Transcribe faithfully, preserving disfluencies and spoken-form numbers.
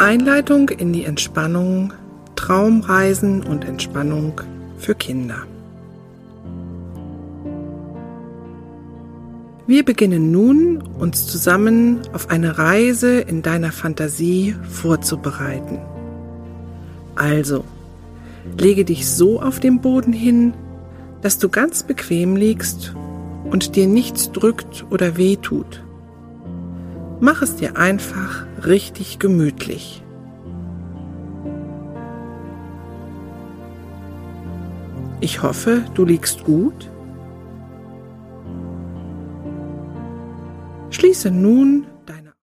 Einleitung in die Entspannung, Traumreisen und Entspannung für Kinder. Wir beginnen nun, uns zusammen auf eine Reise in deiner Fantasie vorzubereiten. Also, lege dich so auf dem Boden hin, dass du ganz bequem liegst und dir nichts drückt oder weh tut. Mach es dir einfach richtig gemütlich. Ich hoffe, du liegst gut. Schließe nun